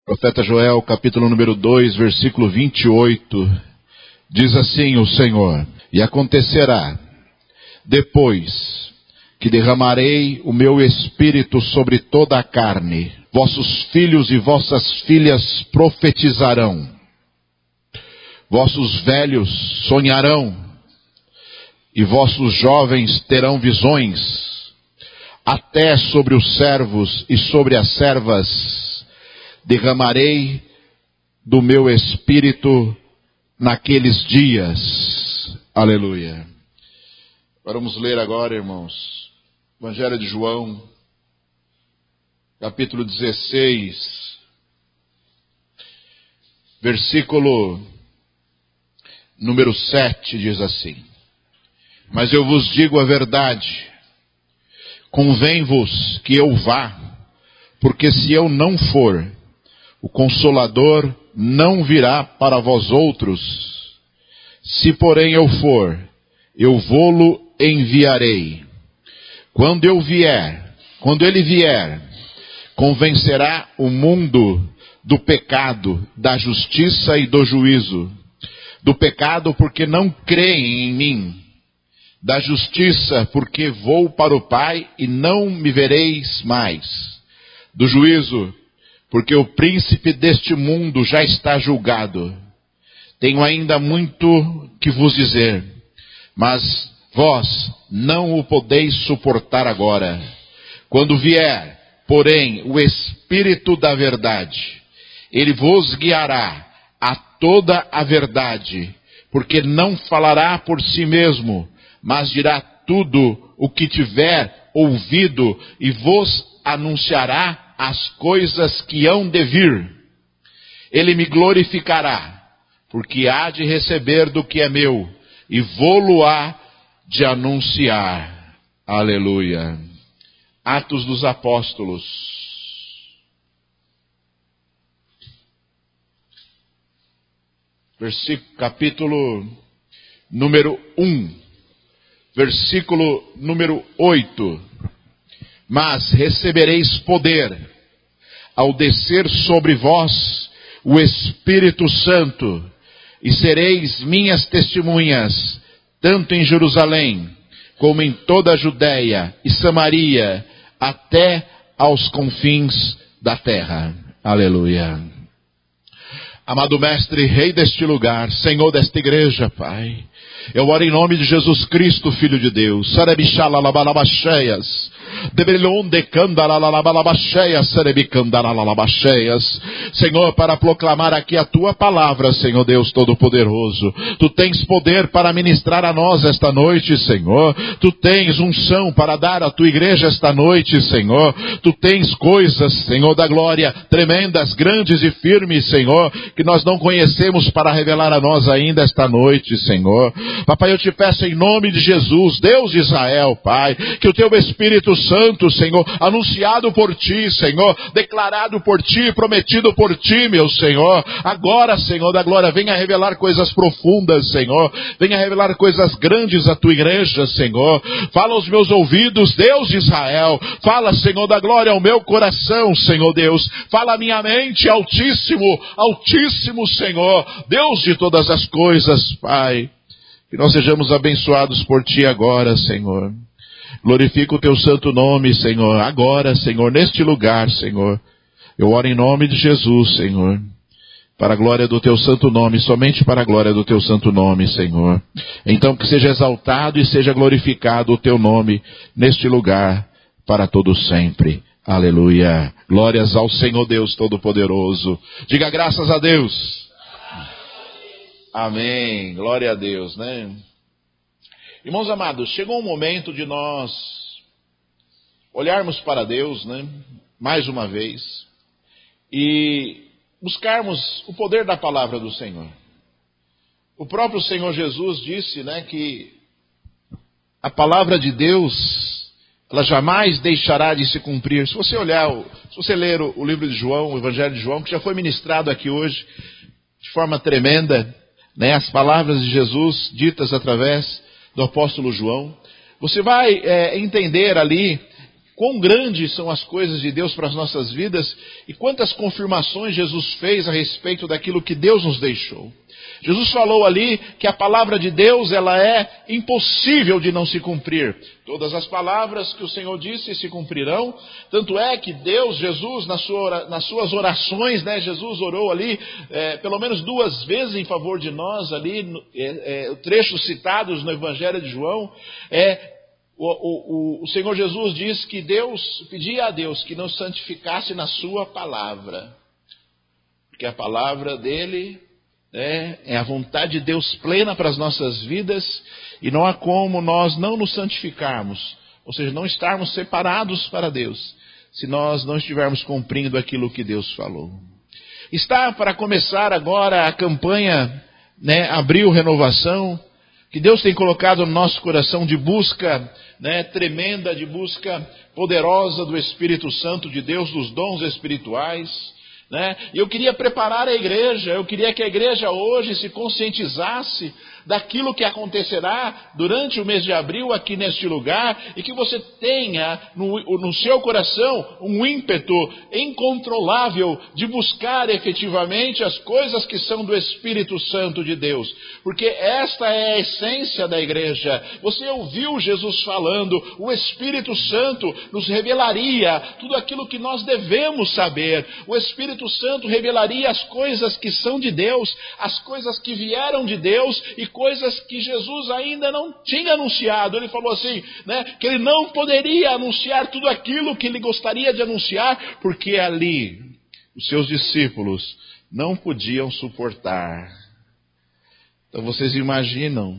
Profeta Joel, capítulo número 2, versículo 28, diz assim o Senhor: E acontecerá, depois que derramarei o meu espírito sobre toda a carne, vossos filhos e vossas filhas profetizarão, vossos velhos sonharão, e vossos jovens terão visões, até sobre os servos e sobre as servas derramarei do meu espírito naqueles dias. Aleluia. Vamos ler agora, irmãos, Evangelho de João, capítulo 16, versículo número 7, diz assim: Mas eu vos digo a verdade, convém-vos que eu vá, porque se eu não for, o Consolador não virá para vós outros. Se porém eu for, eu vô-lo enviarei. Quando ele vier, convencerá o mundo do pecado, da justiça e do juízo. Do pecado, porque não creem em mim. Da justiça, porque vou para o Pai e não me vereis mais. Do juízo, porque o príncipe deste mundo já está julgado. Tenho ainda muito que vos dizer, mas vós não o podeis suportar agora. Quando vier, porém, o Espírito da verdade, ele vos guiará a toda a verdade, porque não falará por si mesmo, mas dirá tudo o que tiver ouvido e vos anunciará as coisas que hão de vir. Ele me glorificará, porque há de receber do que é meu, e vô-lo-á de anunciar. Aleluia. Atos dos Apóstolos, capítulo número 1, versículo número 8. Mas recebereis poder, ao descer sobre vós o Espírito Santo, e sereis minhas testemunhas, tanto em Jerusalém, como em toda a Judéia e Samaria, até aos confins da terra. Aleluia. Amado Mestre, Rei deste lugar, Senhor desta igreja, Pai, eu oro em nome de Jesus Cristo, Filho de Deus. Senhor, para proclamar aqui a Tua palavra, Senhor Deus Todo-Poderoso. Tu tens poder para ministrar a nós esta noite, Senhor. Tu tens unção para dar à Tua igreja esta noite, Senhor. Tu tens coisas, Senhor da glória, tremendas, grandes e firmes, Senhor, que nós não conhecemos para revelar a nós ainda esta noite, Senhor. Papai, eu te peço em nome de Jesus, Deus de Israel, Pai, que o Teu Espírito Santo, Senhor, anunciado por Ti, Senhor, declarado por Ti, prometido por Ti, meu Senhor, agora, Senhor da glória, venha revelar coisas profundas, Senhor, venha revelar coisas grandes à Tua igreja, Senhor. Fala aos meus ouvidos, Deus de Israel, fala, Senhor da glória, ao meu coração, Senhor Deus, fala à minha mente, Altíssimo, Altíssimo, Senhor, Deus de todas as coisas, Pai. Que nós sejamos abençoados por Ti agora, Senhor. Glorifica o Teu santo nome, Senhor. Agora, Senhor, neste lugar, Senhor. Eu oro em nome de Jesus, Senhor. Para a glória do Teu santo nome, somente para a glória do Teu santo nome, Senhor. Então que seja exaltado e seja glorificado o Teu nome neste lugar, para todo sempre. Aleluia. Glórias ao Senhor Deus Todo-Poderoso. Diga graças a Deus. Amém, glória a Deus, né? Irmãos amados, chegou um momento de nós olharmos para Deus, né? Mais uma vez, e buscarmos o poder da palavra do Senhor. O próprio Senhor Jesus disse, né, que a palavra de Deus, ela jamais deixará de se cumprir. Se você ler o livro de João, o Evangelho de João, que já foi ministrado aqui hoje, de forma tremenda, né, as palavras de Jesus ditas através do apóstolo João, você vai entender ali quão grandes são as coisas de Deus para as nossas vidas e quantas confirmações Jesus fez a respeito daquilo que Deus nos deixou. Jesus falou ali que a palavra de Deus, ela é impossível de não se cumprir. Todas as palavras que o Senhor disse se cumprirão. Tanto é que Deus, Jesus, nas suas orações, né, Jesus orou ali pelo menos 2 vezes em favor de nós, ali, trechos citados no Evangelho de João. O Senhor Jesus diz que pedia a Deus que nos santificasse na sua palavra. Porque a palavra dele é a vontade de Deus plena para as nossas vidas, e não há como nós não nos santificarmos, ou seja, não estarmos separados para Deus, se nós não estivermos cumprindo aquilo que Deus falou. Está para começar agora a campanha, Abril Renovação, que Deus tem colocado no nosso coração de busca, tremenda, de busca poderosa do Espírito Santo de Deus, dos dons espirituais. E eu queria preparar a igreja, eu queria que a igreja hoje se conscientizasse daquilo que acontecerá durante o mês de abril aqui neste lugar, e que você tenha no seu coração um ímpeto incontrolável de buscar efetivamente as coisas que são do Espírito Santo de Deus, porque esta é a essência da igreja. Você ouviu Jesus falando, o Espírito Santo nos revelaria tudo aquilo que nós devemos saber. O Espírito Santo revelaria as coisas que são de Deus, as coisas que vieram de Deus e coisas que Jesus ainda não tinha anunciado. Ele falou assim, que ele não poderia anunciar tudo aquilo que ele gostaria de anunciar, porque ali os seus discípulos não podiam suportar. Então vocês imaginam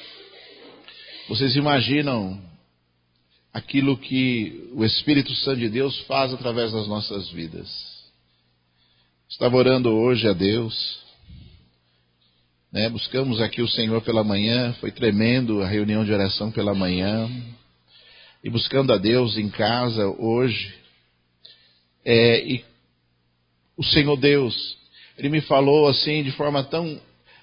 aquilo que o Espírito Santo de Deus faz através das nossas vidas. Estava orando hoje a Deus, buscamos aqui o Senhor pela manhã, foi tremendo a reunião de oração pela manhã, e buscando a Deus em casa hoje, e o Senhor Deus, Ele me falou assim de forma tão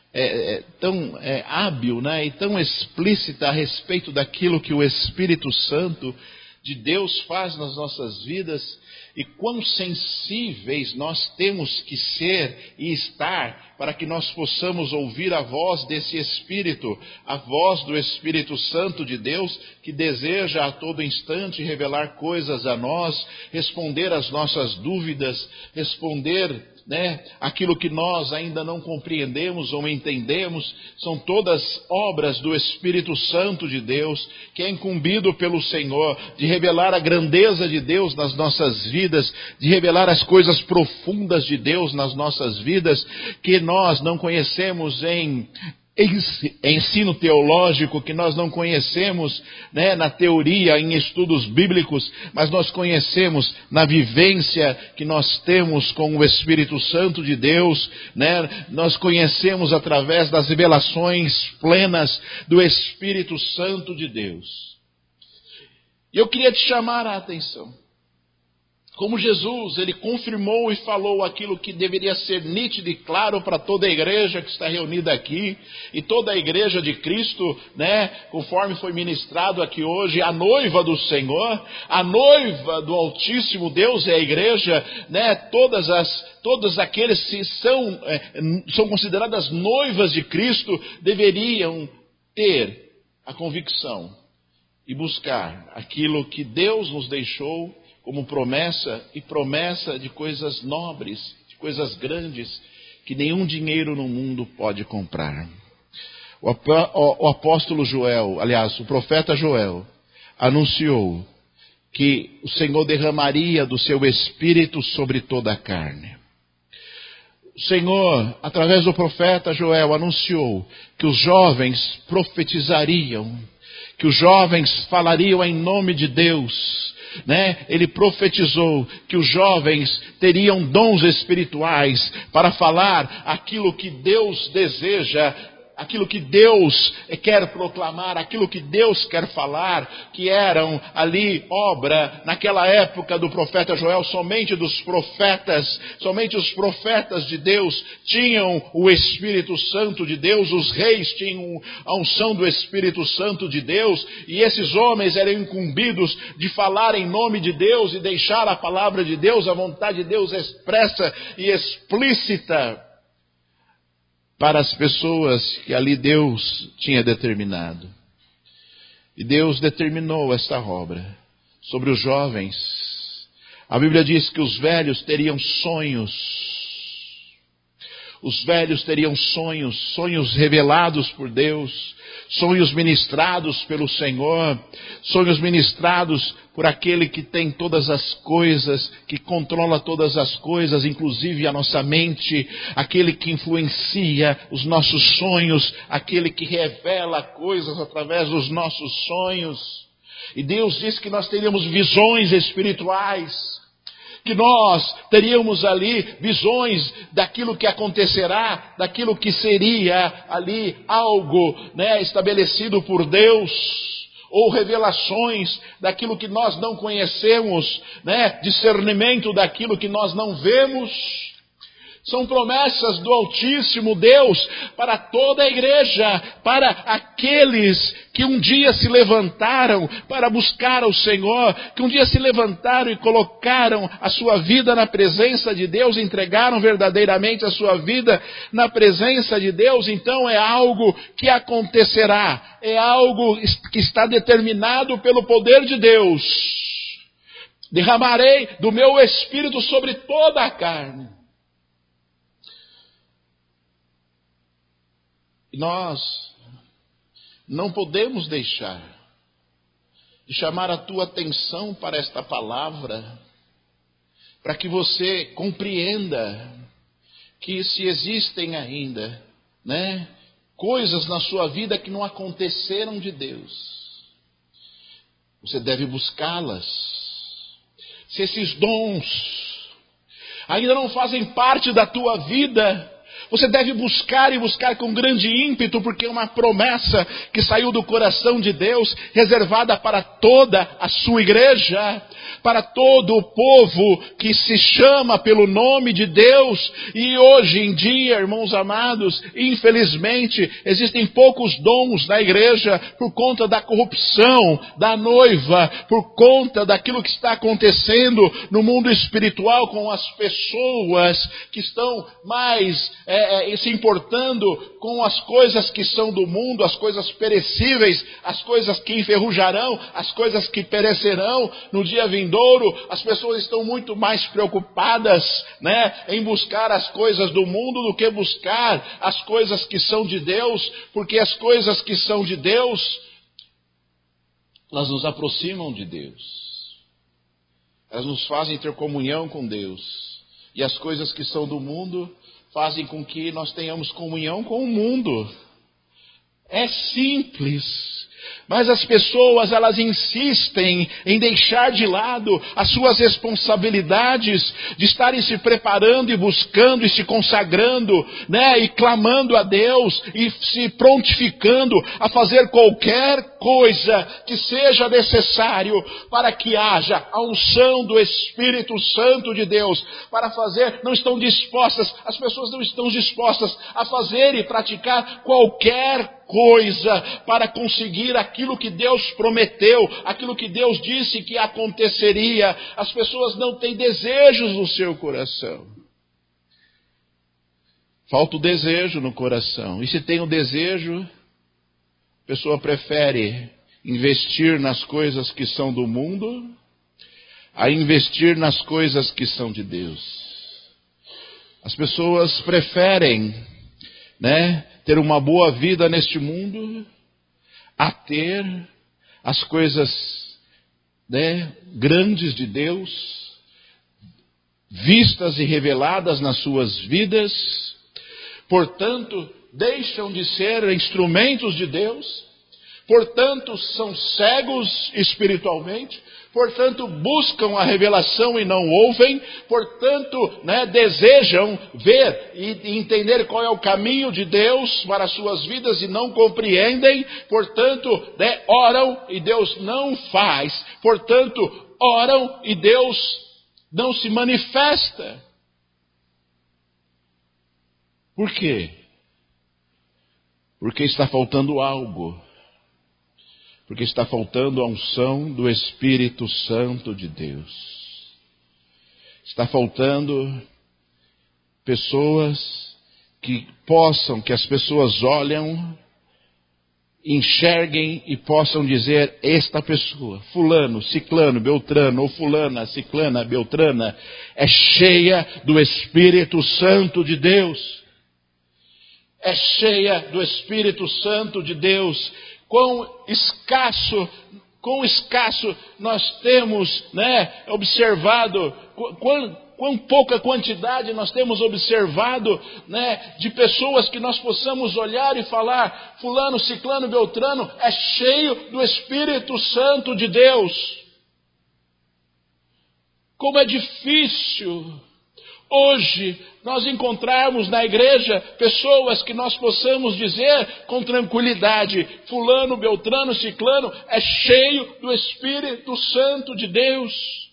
hábil, e tão explícita a respeito daquilo que o Espírito Santo de Deus faz nas nossas vidas, e quão sensíveis nós temos que ser e estar para que nós possamos ouvir a voz desse Espírito, a voz do Espírito Santo de Deus, que deseja a todo instante revelar coisas a nós, responder às nossas dúvidas, responder aquilo que nós ainda não compreendemos ou entendemos. São todas obras do Espírito Santo de Deus, que é incumbido pelo Senhor de revelar a grandeza de Deus nas nossas vidas, de revelar as coisas profundas de Deus nas nossas vidas, que nós não conhecemos em ensino teológico, que nós não conhecemos na teoria, em estudos bíblicos, mas nós conhecemos na vivência que nós temos com o Espírito Santo de Deus, nós conhecemos através das revelações plenas do Espírito Santo de Deus. E eu queria te chamar a atenção. Como Jesus, Ele confirmou e falou aquilo que deveria ser nítido e claro para toda a igreja que está reunida aqui, e toda a igreja de Cristo, conforme foi ministrado aqui hoje, a noiva do Senhor, a noiva do Altíssimo Deus é a igreja, todos aqueles que são consideradas noivas de Cristo, deveriam ter a convicção e buscar aquilo que Deus nos deixou como promessa, e promessa de coisas nobres, de coisas grandes, que nenhum dinheiro no mundo pode comprar. O apóstolo Joel, aliás, o profeta Joel, anunciou que o Senhor derramaria do seu Espírito sobre toda a carne. O Senhor, através do profeta Joel, anunciou que os jovens profetizariam, que os jovens falariam em nome de Deus. Ele profetizou que os jovens teriam dons espirituais para falar aquilo que Deus deseja aquilo que Deus quer proclamar, aquilo que Deus quer falar, que eram ali obra, naquela época do profeta Joel, somente dos profetas, somente os profetas de Deus tinham o Espírito Santo de Deus, os reis tinham a unção do Espírito Santo de Deus, e esses homens eram incumbidos de falar em nome de Deus e deixar a palavra de Deus, a vontade de Deus expressa e explícita para as pessoas que ali Deus tinha determinado. E Deus determinou esta obra sobre os jovens. A Bíblia diz que os velhos teriam sonhos. Os velhos teriam sonhos, sonhos revelados por Deus, sonhos ministrados pelo Senhor, sonhos ministrados por aquele que tem todas as coisas, que controla todas as coisas, inclusive a nossa mente, aquele que influencia os nossos sonhos, aquele que revela coisas através dos nossos sonhos. E Deus diz que nós teríamos visões espirituais, que nós teríamos ali visões daquilo que acontecerá, daquilo que seria ali algo, estabelecido por Deus, ou revelações daquilo que nós não conhecemos, discernimento daquilo que nós não vemos. São promessas do Altíssimo Deus para toda a igreja, para aqueles que um dia se levantaram para buscar ao Senhor, que um dia se levantaram e colocaram a sua vida na presença de Deus, entregaram verdadeiramente a sua vida na presença de Deus. Então é algo que acontecerá, é algo que está determinado pelo poder de Deus. Derramarei do meu Espírito sobre toda a carne. Nós não podemos deixar de chamar a tua atenção para esta palavra, para que você compreenda que se existem ainda, coisas na sua vida que não aconteceram de Deus, você deve buscá-las. Se esses dons ainda não fazem parte da tua vida, você deve buscar e buscar com grande ímpeto, porque é uma promessa que saiu do coração de Deus, reservada para toda a sua igreja, para todo o povo que se chama pelo nome de Deus. E hoje em dia, irmãos amados, infelizmente, existem poucos dons na igreja por conta da corrupção da noiva, por conta daquilo que está acontecendo no mundo espiritual com as pessoas que estão mais se importando com as coisas que são do mundo, as coisas perecíveis, as coisas que enferrujarão, as coisas que perecerão no dia vindouro. As pessoas estão muito mais preocupadas, em buscar as coisas do mundo do que buscar as coisas que são de Deus, porque as coisas que são de Deus, elas nos aproximam de Deus, elas nos fazem ter comunhão com Deus, e as coisas que são do mundo fazem com que nós tenhamos comunhão com o mundo. É simples, mas as pessoas, elas insistem em deixar de lado as suas responsabilidades de estarem se preparando e buscando e se consagrando, e clamando a Deus e se prontificando a fazer qualquer coisa que seja necessário para que haja a unção do Espírito Santo de Deus, para fazer, não estão dispostas, as pessoas não estão dispostas a fazer e praticar qualquer coisa para conseguir aquilo que Deus prometeu, aquilo que Deus disse que aconteceria. As pessoas não têm desejos no seu coração. Falta o desejo no coração. E se tem o desejo, a pessoa prefere investir nas coisas que são do mundo a investir nas coisas que são de Deus. As pessoas preferem, ter uma boa vida neste mundo a ter as coisas, grandes de Deus vistas e reveladas nas suas vidas. Portanto, deixam de ser instrumentos de Deus, portanto são cegos espiritualmente, portanto buscam a revelação e não ouvem, portanto desejam ver e entender qual é o caminho de Deus para as suas vidas e não compreendem, portanto oram e Deus não faz, portanto oram e Deus não se manifesta. Por quê? Porque está faltando algo. Porque está faltando a unção do Espírito Santo de Deus. Está faltando pessoas que as pessoas olham, enxerguem e possam dizer: esta pessoa, fulano, ciclano, beltrano, ou fulana, ciclana, beltrana, é cheia do Espírito Santo de Deus. É cheia do Espírito Santo de Deus. Quão escasso nós temos observado, quão pouca quantidade nós temos observado de pessoas que nós possamos olhar e falar: fulano, ciclano, beltrano é cheio do Espírito Santo de Deus. Como é difícil hoje nós encontrarmos na igreja pessoas que nós possamos dizer com tranquilidade: fulano, beltrano, ciclano é cheio do Espírito Santo de Deus.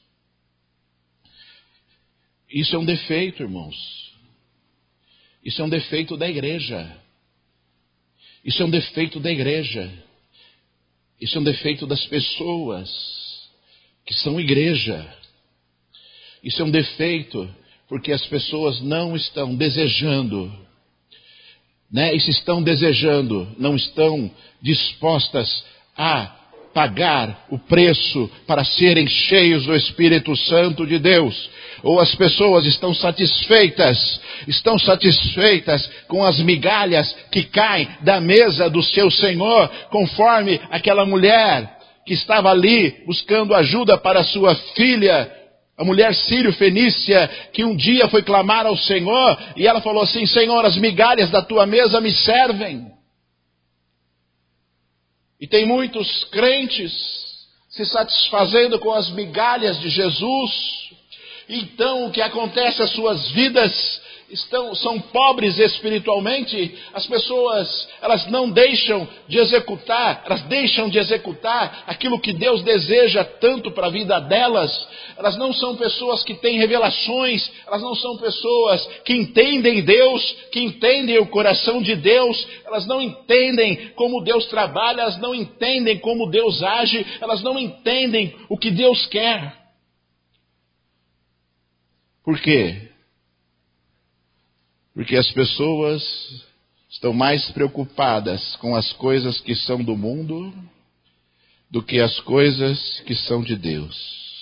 Isso é um defeito, irmãos. Isso é um defeito da igreja. Isso é um defeito da igreja. Isso é um defeito das pessoas que são igreja. Isso é um defeito porque as pessoas não estão desejando, e se estão desejando, não estão dispostas a pagar o preço para serem cheios do Espírito Santo de Deus. Ou as pessoas estão satisfeitas com as migalhas que caem da mesa do seu Senhor, conforme aquela mulher que estava ali buscando ajuda para sua filha, a mulher sírio-fenícia, que um dia foi clamar ao Senhor, e ela falou assim: Senhor, as migalhas da tua mesa me servem. E tem muitos crentes se satisfazendo com as migalhas de Jesus. Então o que acontece? As suas vidas são pobres espiritualmente. As pessoas, elas deixam de executar aquilo que Deus deseja tanto para a vida delas. Elas não são pessoas que têm revelações, elas não são pessoas que entendem Deus, que entendem o coração de Deus. Elas não entendem como Deus trabalha, elas não entendem como Deus age, elas não entendem o que Deus quer. Por quê? Porque as pessoas estão mais preocupadas com as coisas que são do mundo do que as coisas que são de Deus.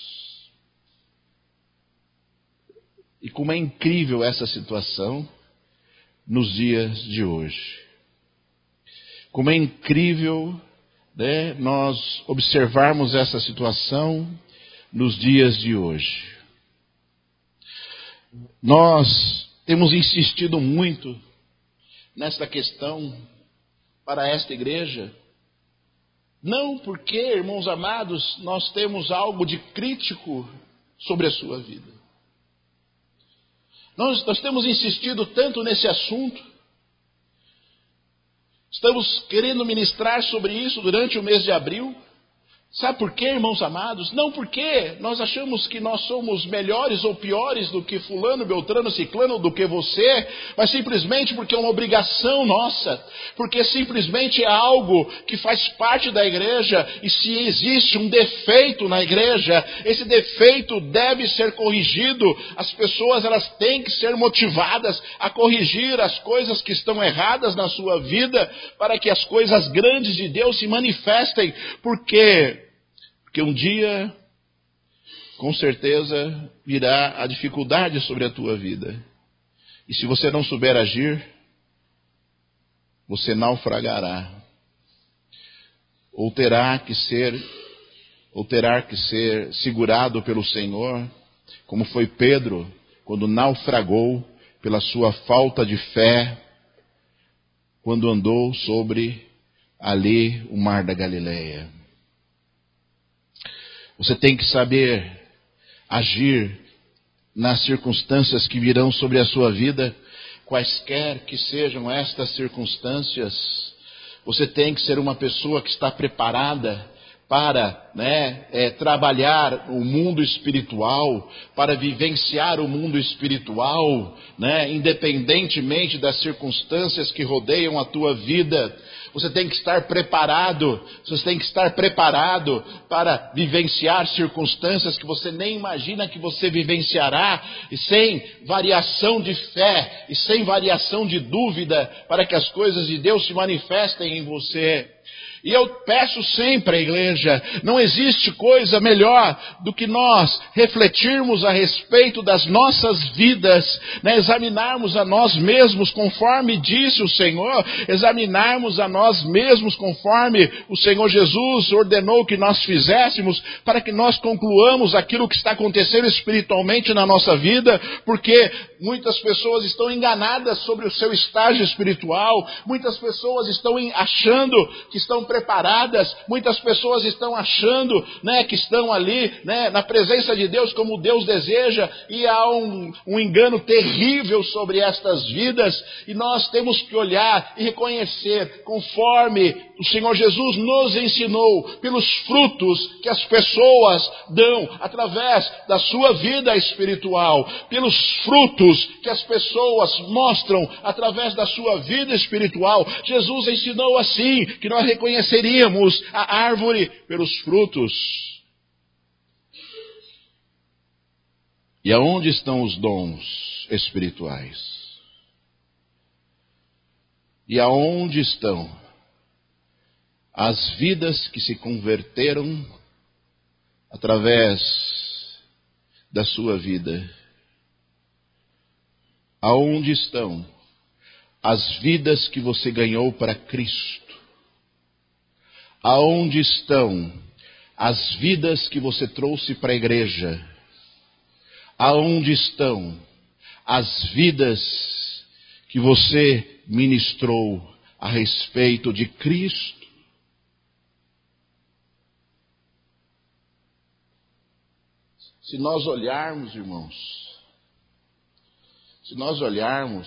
E como é incrível essa situação nos dias de hoje. Como é incrível nós observarmos essa situação nos dias de hoje. Nós temos insistido muito nesta questão para esta igreja, não porque, irmãos amados, nós temos algo de crítico sobre a sua vida. Nós temos insistido tanto nesse assunto, estamos querendo ministrar sobre isso durante o mês de abril. Sabe por quê, irmãos amados? Não porque nós achamos que nós somos melhores ou piores do que fulano, beltrano, ciclano, do que você, mas simplesmente porque é uma obrigação nossa, porque simplesmente é algo que faz parte da igreja, e se existe um defeito na igreja, esse defeito deve ser corrigido. As pessoas, elas têm que ser motivadas a corrigir as coisas que estão erradas na sua vida, para que as coisas grandes de Deus se manifestem, porque um dia, com certeza, virá a dificuldade sobre a tua vida. E se você não souber agir, você naufragará. Ou terá que ser segurado pelo Senhor, como foi Pedro, quando naufragou pela sua falta de fé, quando andou sobre ali o mar da Galileia. Você tem que saber agir nas circunstâncias que virão sobre a sua vida, quaisquer que sejam estas circunstâncias. Você tem que ser uma pessoa que está preparada para trabalhar o mundo espiritual, para vivenciar o mundo espiritual, independentemente das circunstâncias que rodeiam a tua vida. Você tem que estar preparado, para vivenciar circunstâncias que você nem imagina que você vivenciará, e sem variação de fé, e sem variação de dúvida, para que as coisas de Deus se manifestem em você. E eu peço sempre à igreja, não existe coisa melhor do que nós refletirmos a respeito das nossas vidas, examinarmos a nós mesmos conforme disse o Senhor, examinarmos a nós mesmos conforme o Senhor Jesus ordenou que nós fizéssemos, para que nós concluamos aquilo que está acontecendo espiritualmente na nossa vida, porque muitas pessoas estão enganadas sobre o seu estágio espiritual, muitas pessoas estão achando que estão preparadas, muitas pessoas estão achando que estão ali na presença de Deus como Deus deseja, e há um engano terrível sobre estas vidas, e nós temos que olhar e reconhecer, conforme o Senhor Jesus nos ensinou, pelos frutos que as pessoas dão através da sua vida espiritual, pelos frutos que as pessoas mostram através da sua vida espiritual. Jesus ensinou assim, que nós reconheceríamos a árvore pelos frutos. E aonde estão os dons espirituais? E aonde estão as vidas que se converteram através da sua vida? Aonde estão as vidas que você ganhou para Cristo? Aonde estão as vidas que você trouxe para a igreja? Aonde estão as vidas que você ministrou a respeito de Cristo? Se nós olharmos, irmãos, se nós olharmos,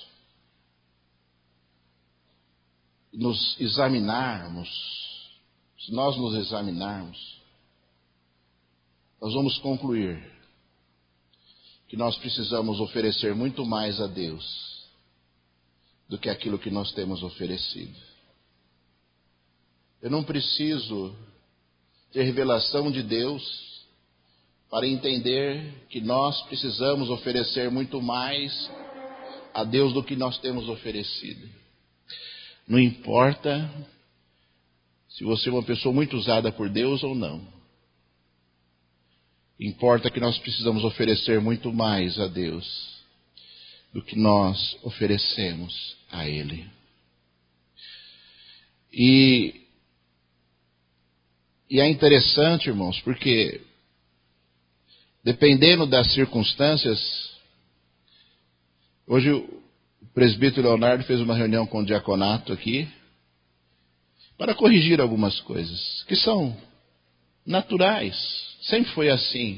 nos examinarmos, se nós nos examinarmos, nós vamos concluir que nós precisamos oferecer muito mais a Deus do que aquilo que nós temos oferecido. Eu não preciso ter revelação de Deus para entender que nós precisamos oferecer muito mais a Deus do que nós temos oferecido. Não importa se você é uma pessoa muito usada por Deus ou não. Importa que nós precisamos oferecer muito mais a Deus do que nós oferecemos a Ele. E é interessante, irmãos, porque dependendo das circunstâncias, hoje o presbítero Leonardo fez uma reunião com o diaconato aqui para corrigir algumas coisas que são naturais, sempre foi assim.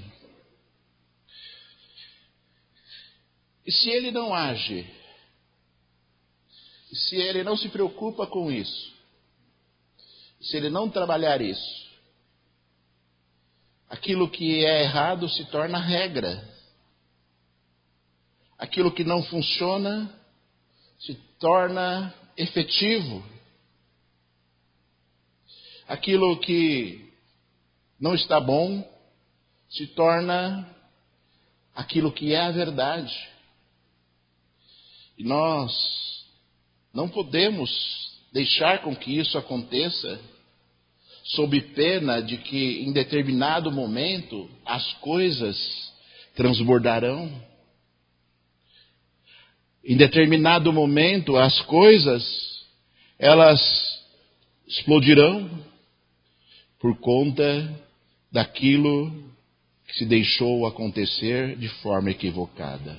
E se ele não age, se ele não se preocupa com isso, se ele não trabalhar isso, aquilo que é errado se torna regra. Aquilo que não funciona se torna efetivo. Aquilo que não está bom se torna aquilo que é a verdade. E nós não podemos deixar com que isso aconteça, sob pena de que em determinado momento as coisas transbordarão. Em determinado momento as coisas, elas explodirão por conta daquilo que se deixou acontecer de forma equivocada.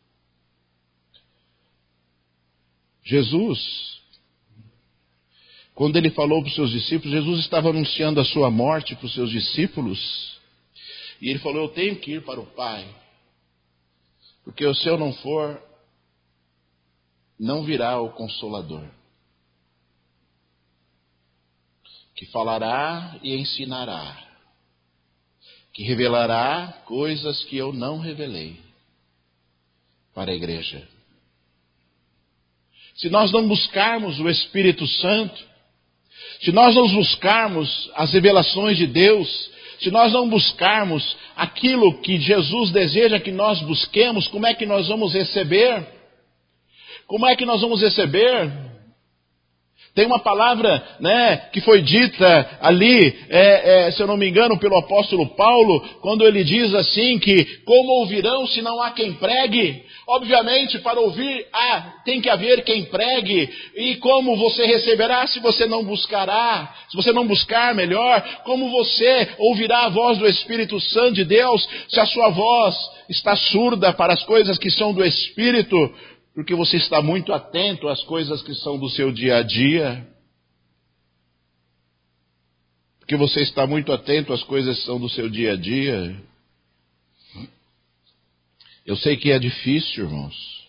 Jesus, quando ele falou para os seus discípulos, Jesus estava anunciando a sua morte para os seus discípulos, e ele falou: eu tenho que ir para o Pai, porque se eu não for, não virá o Consolador, que falará e ensinará, que revelará coisas que eu não revelei para a igreja. Se nós não buscarmos o Espírito Santo, se nós não buscarmos as revelações de Deus, se nós não buscarmos aquilo que Jesus deseja que nós busquemos, como é que nós vamos receber? Como é que nós vamos receber? Tem uma palavra, que foi dita ali, se eu não me engano, pelo apóstolo Paulo, quando ele diz assim que como ouvirão se não há quem pregue? Obviamente, para ouvir, tem que haver quem pregue. E como você receberá se você não buscará? Se você não buscar melhor, como você ouvirá a voz do Espírito Santo de Deus, se a sua voz está surda para as coisas que são do Espírito? Porque você está muito atento às coisas que são do seu dia a dia. Porque você está muito atento às coisas que são do seu dia a dia. Eu sei que é difícil, irmãos.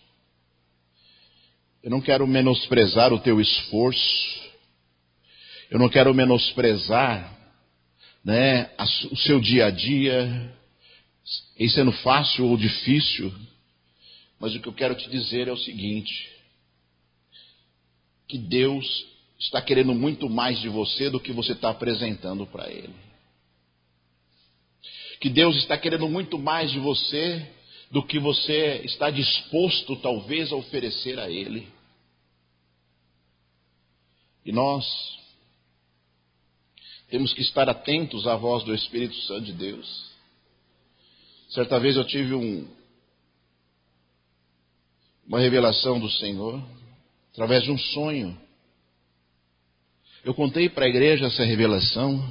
Eu não quero menosprezar o teu esforço. Eu não quero menosprezar, o seu dia a dia, em sendo fácil ou difícil. Mas o que eu quero te dizer é o seguinte: que Deus está querendo muito mais de você do que você está apresentando para Ele. Que Deus está querendo muito mais de você do que você está disposto, talvez, a oferecer a Ele. E nós temos que estar atentos à voz do Espírito Santo de Deus. Certa vez eu tive uma revelação do Senhor, através de um sonho. Eu contei para a igreja essa revelação,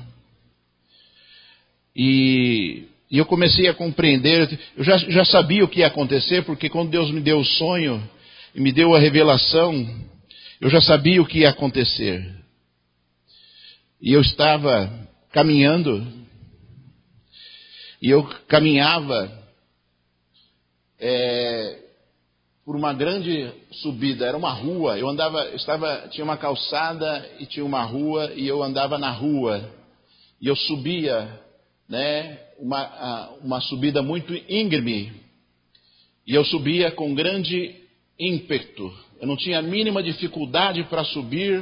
e eu comecei a compreender. Eu já sabia o que ia acontecer, porque quando Deus me deu o sonho e me deu a revelação, eu já sabia o que ia acontecer. E eu estava caminhando, e eu caminhava por uma grande subida, era uma rua. Tinha uma calçada e tinha uma rua, e eu andava na rua. E eu subia, uma subida muito íngreme. E eu subia com grande ímpeto. Eu não tinha a mínima dificuldade para subir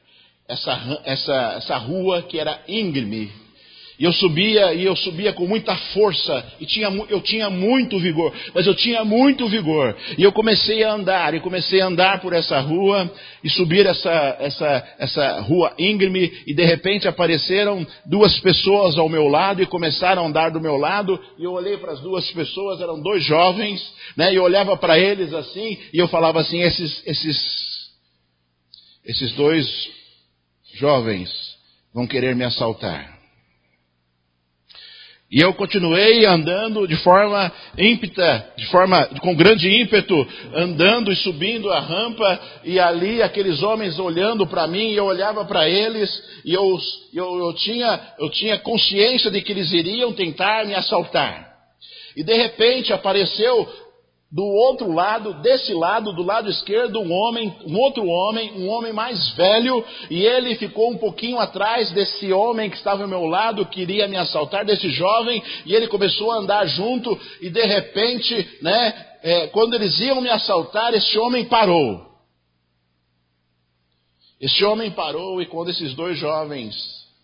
essa rua que era íngreme. E eu subia com muita força, eu tinha muito vigor, mas eu tinha muito vigor. E eu comecei a andar por essa rua, e subir essa rua íngreme, e de repente apareceram duas pessoas ao meu lado, e começaram a andar do meu lado, e eu olhei para as duas pessoas, eram dois jovens, e eu olhava para eles assim, e eu falava assim: esses dois jovens vão querer me assaltar. E eu continuei andando de forma ímpeta, com grande ímpeto, andando e subindo a rampa, e ali aqueles homens olhando para mim, e eu olhava para eles, e eu tinha consciência de que eles iriam tentar me assaltar. E de repente apareceu do outro lado, desse lado, do lado esquerdo, um outro homem, um homem mais velho, e ele ficou um pouquinho atrás desse homem que estava ao meu lado, que iria me assaltar, desse jovem, e ele começou a andar junto, e de repente, quando eles iam me assaltar, esse homem parou. Esse homem parou, e quando esses dois jovens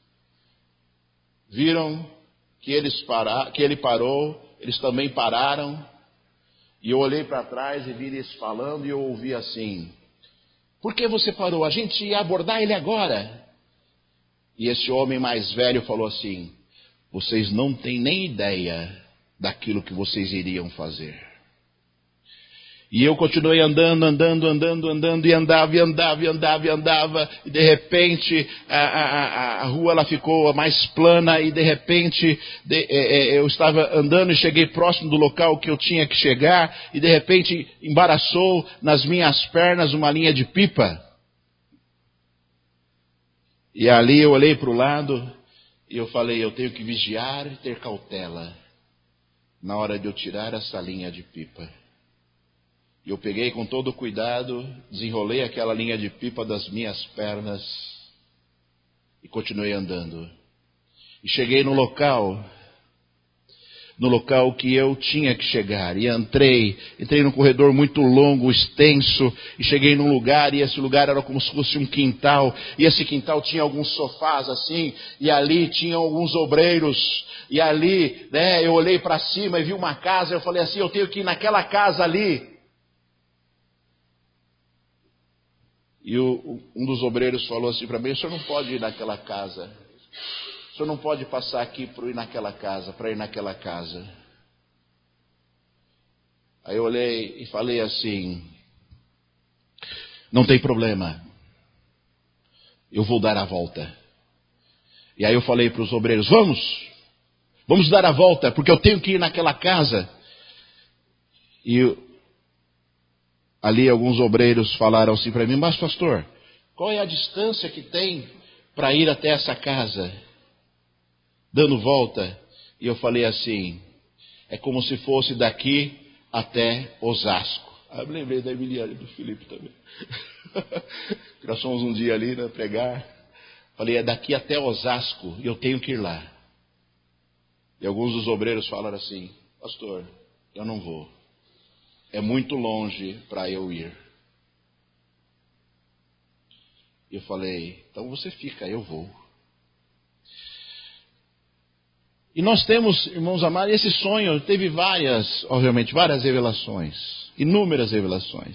viram que ele parou, eles também pararam. E eu olhei para trás e vi eles falando, e eu ouvi assim: por que você parou? A gente ia abordar ele agora. E esse homem mais velho falou assim: vocês não têm nem ideia daquilo que vocês iriam fazer. E eu continuei andando, e andava, e de repente a rua ela ficou mais plana, e de repente eu estava andando e cheguei próximo do local que eu tinha que chegar, e de repente embaraçou nas minhas pernas uma linha de pipa. E ali eu olhei para o lado e eu falei, eu tenho que vigiar e ter cautela na hora de eu tirar essa linha de pipa. E eu peguei com todo cuidado, desenrolei aquela linha de pipa das minhas pernas e continuei andando. E cheguei no local que eu tinha que chegar. E entrei num corredor muito longo, extenso, e cheguei num lugar, e esse lugar era como se fosse um quintal, e esse quintal tinha alguns sofás assim, e ali tinham alguns obreiros, e ali, né, eu olhei para cima e vi uma casa, eu falei assim, eu tenho que ir naquela casa ali. E um dos obreiros falou assim para mim, o senhor não pode ir naquela casa. O senhor não pode passar aqui para ir naquela casa. Aí eu olhei e falei assim, não tem problema, eu vou dar a volta. E aí eu falei para os obreiros, vamos dar a volta, porque eu tenho que ir naquela casa. E ali alguns obreiros falaram assim para mim, mas pastor, qual é a distância que tem para ir até essa casa? Dando volta. E eu falei assim, é como se fosse daqui até Osasco. Aí eu me lembrei da Emiliane e do Felipe também. Nós fomos um dia ali, né, pregar. Falei, é daqui até Osasco e eu tenho que ir lá. E alguns dos obreiros falaram assim, pastor, eu não vou. É muito longe para eu ir. E eu falei, então você fica, eu vou. E nós temos, irmãos amados, esse sonho teve várias revelações, inúmeras revelações.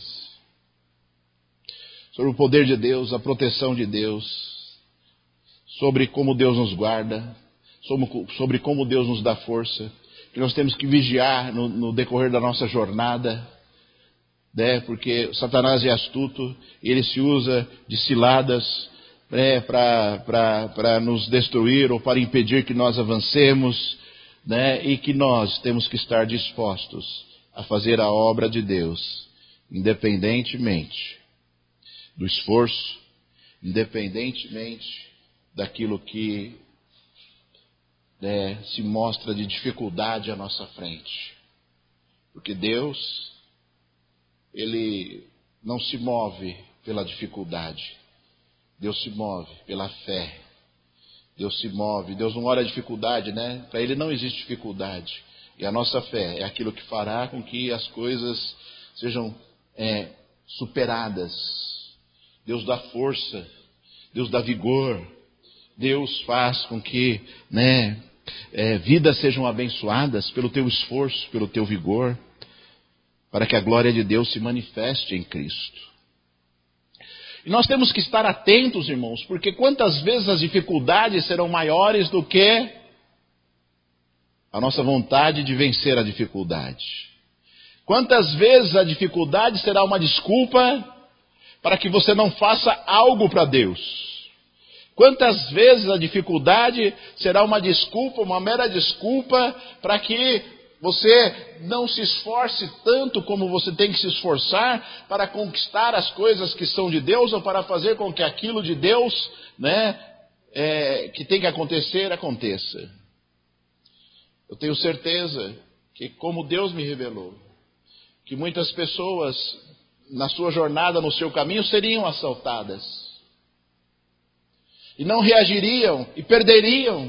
Sobre o poder de Deus, a proteção de Deus, sobre como Deus nos guarda, sobre como Deus nos dá força, que nós temos que vigiar no decorrer da nossa jornada, né? Porque Satanás é astuto, ele se usa de ciladas, né, para nos destruir ou para impedir que nós avancemos, né, e que nós temos que estar dispostos a fazer a obra de Deus, independentemente do esforço, independentemente daquilo que, né, se mostra de dificuldade à nossa frente. Porque Deus, Ele não se move pela dificuldade. Deus se move pela fé. Deus se move. Deus não olha a dificuldade, né? Para Ele não existe dificuldade. E a nossa fé é aquilo que fará com que as coisas sejam superadas. Deus dá força. Deus dá vigor. Deus faz com que, né, vidas sejam abençoadas pelo teu esforço, pelo teu vigor, para que a glória de Deus se manifeste em Cristo. E nós temos que estar atentos, irmãos, porque quantas vezes as dificuldades serão maiores do que a nossa vontade de vencer a dificuldade. Quantas vezes a dificuldade será uma desculpa para que você não faça algo para Deus. Quantas vezes a dificuldade será uma desculpa, uma mera desculpa, para que você não se esforce tanto como você tem que se esforçar para conquistar as coisas que são de Deus, ou para fazer com que aquilo de Deus, né, que tem que acontecer, aconteça. Eu tenho certeza que, como Deus me revelou, que muitas pessoas na sua jornada, no seu caminho, seriam assaltadas. E não reagiriam e perderiam,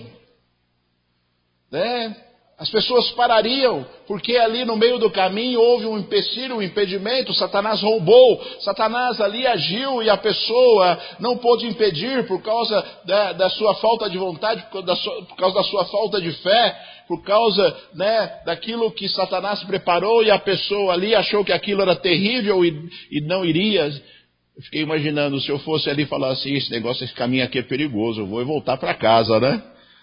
né? As pessoas parariam, porque ali no meio do caminho houve um empecilho, um impedimento, Satanás roubou, Satanás ali agiu e a pessoa não pôde impedir por causa da sua falta de vontade, por causa da sua falta de fé, por causa, né, daquilo que Satanás preparou, e a pessoa ali achou que aquilo era terrível e não iria. Eu fiquei imaginando, se eu fosse ali falar assim, esse negócio, esse caminho aqui é perigoso, eu vou voltar para casa, né?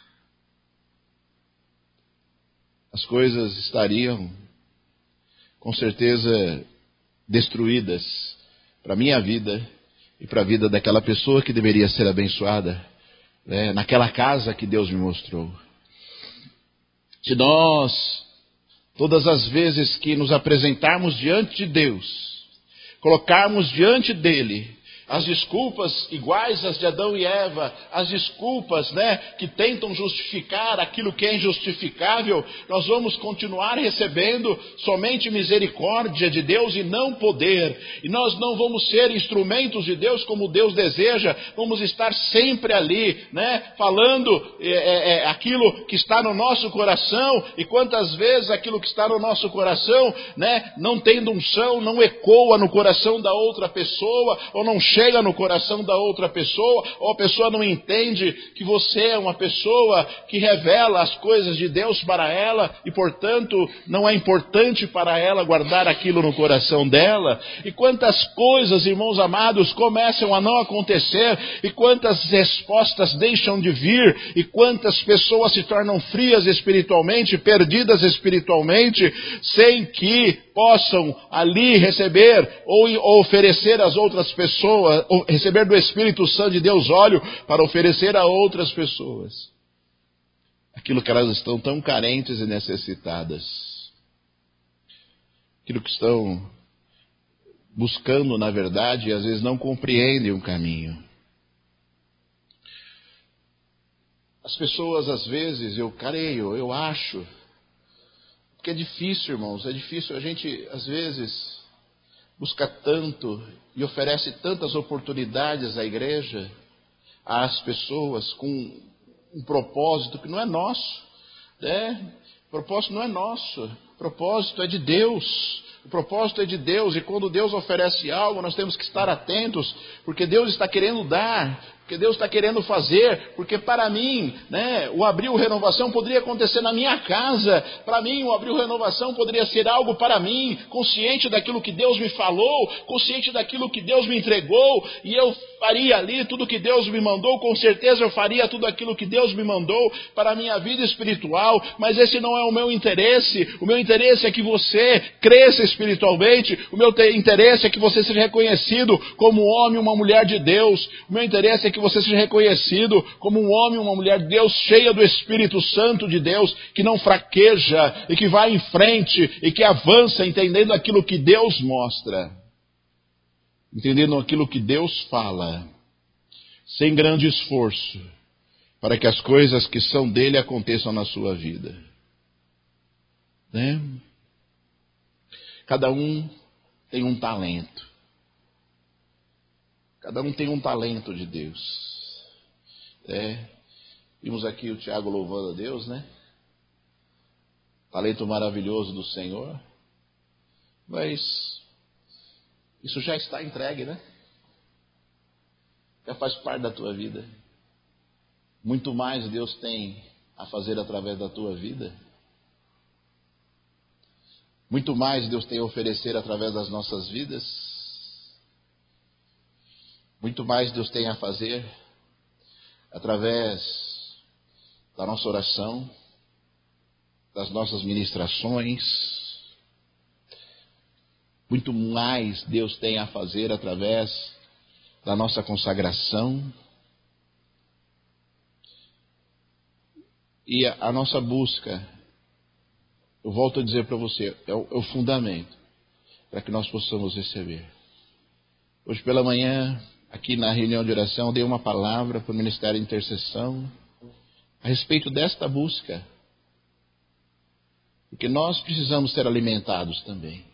As coisas estariam, com certeza, destruídas para a minha vida e para a vida daquela pessoa que deveria ser abençoada, né, naquela casa que Deus me mostrou. Se nós, todas as vezes que nos apresentarmos diante de Deus, colocarmos diante dEle as desculpas iguais às de Adão e Eva, as desculpas, que tentam justificar aquilo que é injustificável, nós vamos continuar recebendo somente misericórdia de Deus e não poder. E nós não vamos ser instrumentos de Deus como Deus deseja, vamos estar sempre ali, falando aquilo que está no nosso coração. E quantas vezes aquilo que está no nosso coração, não tendo unção, não ecoa no coração da outra pessoa, ou não chega no coração da outra pessoa, ou a pessoa não entende que você é uma pessoa que revela as coisas de Deus para ela, e portanto não é importante para ela guardar aquilo no coração dela. E quantas coisas, irmãos amados, começam a não acontecer, e quantas respostas deixam de vir, e quantas pessoas se tornam frias espiritualmente, perdidas espiritualmente, sem que possam ali receber ou oferecer às outras pessoas, ou receber do Espírito Santo de Deus óleo para oferecer a outras pessoas aquilo que elas estão tão carentes e necessitadas, aquilo que estão buscando na verdade e às vezes não compreendem o caminho. As pessoas às vezes, eu acho, porque é difícil, irmãos, é difícil. A gente às vezes busca tanto e oferece tantas oportunidades à igreja, às pessoas, com um propósito que não é nosso, O propósito não é nosso, o propósito é de Deus. O propósito é de Deus, e quando Deus oferece algo, nós temos que estar atentos, porque Deus está querendo dar, porque Deus está querendo fazer, porque para mim, o Abril Renovação poderia acontecer na minha casa, para mim o Abril Renovação poderia ser algo para mim, consciente daquilo que Deus me falou, consciente daquilo que Deus me entregou, e eu faria ali tudo que Deus me mandou, com certeza eu faria tudo aquilo que Deus me mandou para a minha vida espiritual, mas esse não é o meu interesse é que você cresça espiritualmente, o meu interesse é que você seja reconhecido como um homem, uma mulher de Deus, o meu interesse é que você seja reconhecido como um homem, uma mulher de Deus, cheia do Espírito Santo de Deus, que não fraqueja e que vai em frente e que avança entendendo aquilo que Deus mostra, entendendo aquilo que Deus fala, sem grande esforço, para que as coisas que são dele aconteçam na sua vida. Cada um tem um talento. Cada um tem um talento de Deus. Vimos aqui o Tiago louvando a Deus, Talento maravilhoso do Senhor. Mas isso já está entregue, Já faz parte da tua vida. Muito mais Deus tem a fazer através da tua vida. Muito mais Deus tem a oferecer através das nossas vidas. Muito mais Deus tem a fazer através da nossa oração, das nossas ministrações. Muito mais Deus tem a fazer através da nossa consagração. E a nossa busca, eu volto a dizer para você, é o fundamento para que nós possamos receber. Hoje pela manhã, aqui na reunião de oração, eu dei uma palavra para o Ministério de Intercessão a respeito desta busca. Porque nós precisamos ser alimentados também.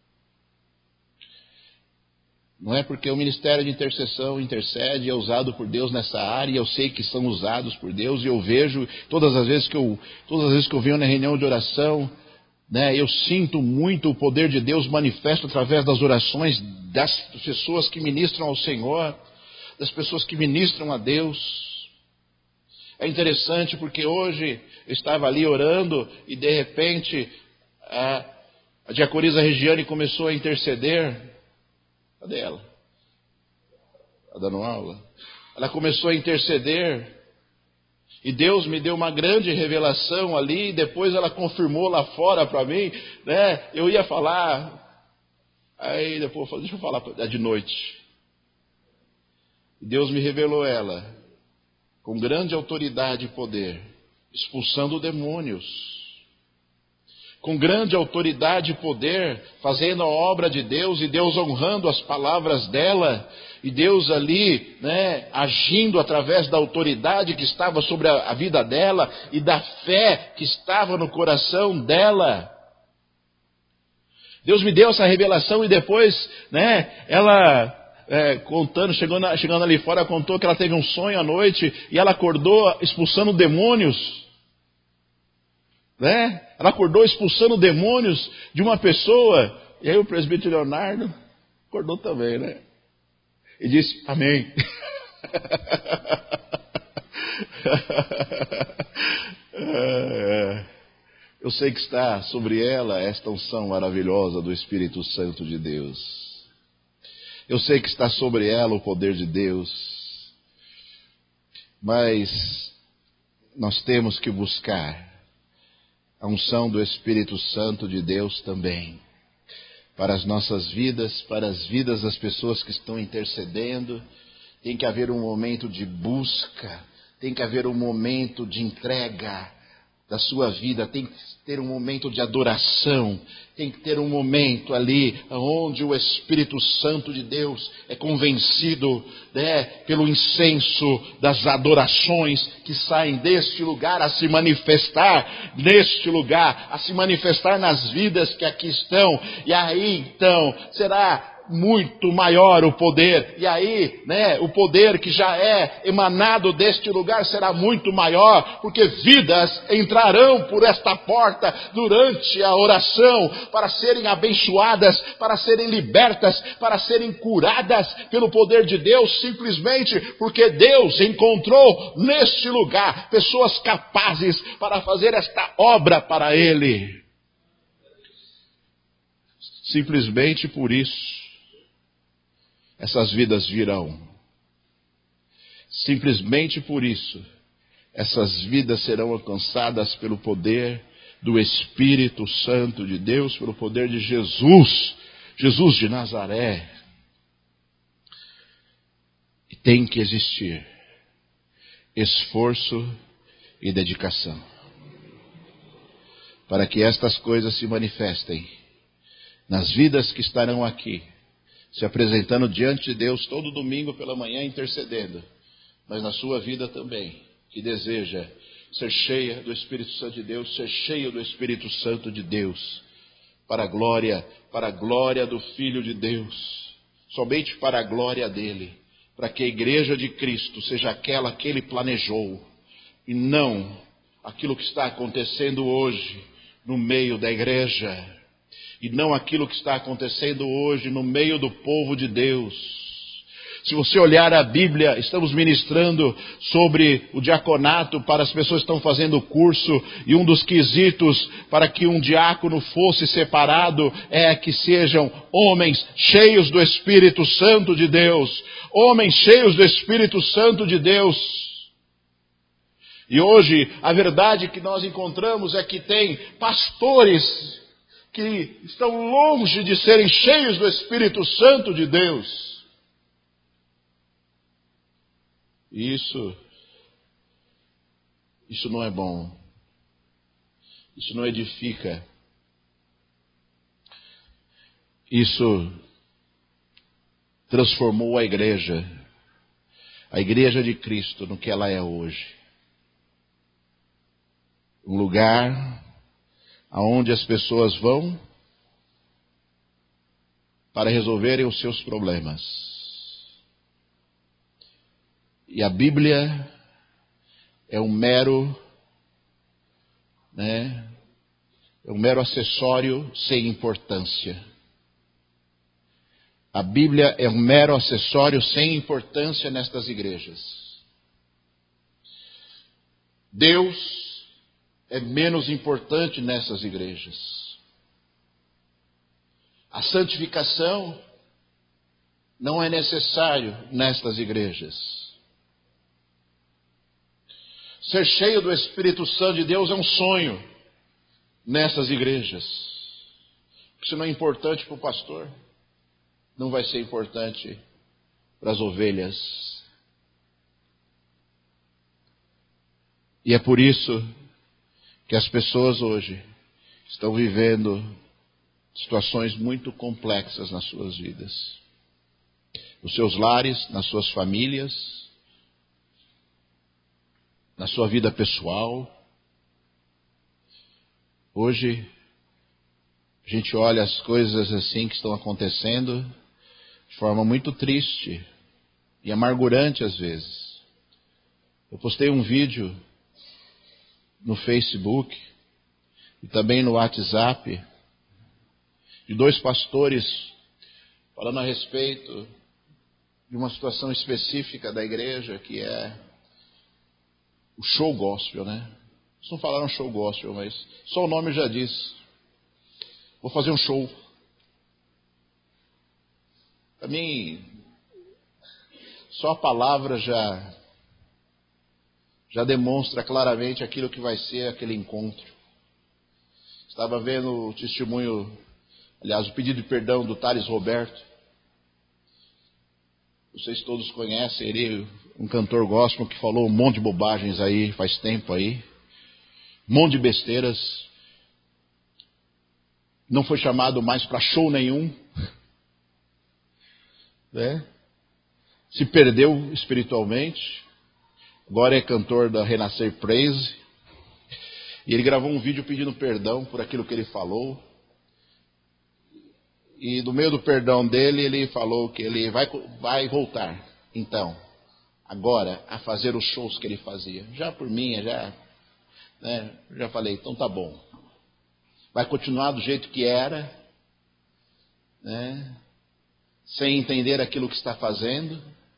Não é porque o Ministério de Intercessão intercede, é usado por Deus nessa área, e eu sei que são usados por Deus, e eu vejo, todas as vezes que eu venho na reunião de oração, eu sinto muito o poder de Deus manifesto através das orações das pessoas que ministram ao Senhor, das pessoas que ministram a Deus. É interessante porque hoje eu estava ali orando e de repente a diaconisa Regiane começou a interceder. Cadê ela? Está dando aula? Ela começou a interceder. E Deus me deu uma grande revelação ali, e depois ela confirmou lá fora para mim, Eu ia falar, aí depois eu falei, deixa eu falar de noite. E Deus me revelou ela, com grande autoridade e poder, expulsando demônios, com grande autoridade e poder, fazendo a obra de Deus, e Deus honrando as palavras dela, e Deus ali, né, agindo através da autoridade que estava sobre a vida dela, e da fé que estava no coração dela. Deus me deu essa revelação, e depois, né, ela contando, chegando ali fora, contou que ela teve um sonho à noite, e ela acordou expulsando demônios. Né? Ela acordou expulsando demônios de uma pessoa. E aí o presbítero Leonardo acordou também, né? E disse, amém. Eu sei que está sobre ela esta unção maravilhosa do Espírito Santo de Deus. Eu sei que está sobre ela o poder de Deus. Mas nós temos que buscar a unção do Espírito Santo de Deus também, para as nossas vidas, para as vidas das pessoas que estão intercedendo. Tem que haver um momento de busca, tem que haver um momento de entrega da sua vida, tem que ter um momento de adoração, tem que ter um momento ali onde o Espírito Santo de Deus é convencido, né, pelo incenso das adorações que saem deste lugar a se manifestar neste lugar, a se manifestar nas vidas que aqui estão, e aí então será muito maior o poder, e aí, né, o poder que já é emanado deste lugar será muito maior, porque vidas entrarão por esta porta durante a oração, para serem abençoadas, para serem libertas, para serem curadas pelo poder de Deus, simplesmente porque Deus encontrou neste lugar pessoas capazes para fazer esta obra para Ele. Simplesmente por isso essas vidas virão. Simplesmente por isso, essas vidas serão alcançadas pelo poder do Espírito Santo de Deus, pelo poder de Jesus, Jesus de Nazaré. E tem que existir esforço e dedicação para que estas coisas se manifestem nas vidas que estarão aqui, se apresentando diante de Deus todo domingo pela manhã intercedendo, mas na sua vida também, que deseja ser cheia do Espírito Santo de Deus, ser cheio do Espírito Santo de Deus, para a glória do Filho de Deus, somente para a glória dele, para que a igreja de Cristo seja aquela que ele planejou, e não aquilo que está acontecendo hoje no meio da igreja, e não aquilo que está acontecendo hoje no meio do povo de Deus. Se você olhar a Bíblia, estamos ministrando sobre o diaconato para as pessoas que estão fazendo o curso, e um dos quesitos para que um diácono fosse separado é que sejam homens cheios do Espírito Santo de Deus. Homens cheios do Espírito Santo de Deus. E hoje a verdade que nós encontramos é que tem pastores que estão longe de serem cheios do Espírito Santo de Deus. E isso não é bom. Isso não edifica. Isso transformou a igreja de Cristo, no que ela é hoje. Um lugar aonde as pessoas vão para resolverem os seus problemas. E a Bíblia é um mero acessório sem importância. A Bíblia é um mero acessório sem importância nestas igrejas. Deus é menos importante nessas igrejas. A santificação não é necessário nestas igrejas. Ser cheio do Espírito Santo de Deus é um sonho nessas igrejas. Isso não é importante para o pastor, não vai ser importante para as ovelhas. E é por isso que as pessoas hoje estão vivendo situações muito complexas nas suas vidas, nos seus lares, nas suas famílias, na sua vida pessoal. Hoje, a gente olha as coisas assim que estão acontecendo de forma muito triste e amargurante às vezes. Eu postei um vídeo no Facebook e também no WhatsApp de 2 pastores falando a respeito de uma situação específica da igreja, que é o show gospel, né? Eles não falaram show gospel, mas só o nome já diz. Vou fazer um show. Para mim, só a palavra já demonstra claramente aquilo que vai ser aquele encontro. Estava vendo o testemunho, aliás, o pedido de perdão do Thales Roberto. Vocês todos conhecem ele, um cantor gospel que falou um monte de bobagens aí, faz tempo aí. Um monte de besteiras. Não foi chamado mais para show nenhum. Né? Se perdeu espiritualmente. Agora é cantor da Renascer Praise. E ele gravou um vídeo pedindo perdão por aquilo que ele falou. E no meio do perdão dele, ele falou que ele vai voltar, então, agora, a fazer os shows que ele fazia. Já por mim, já falei, então tá bom. Vai continuar do jeito que era, né? Sem entender aquilo que está fazendo.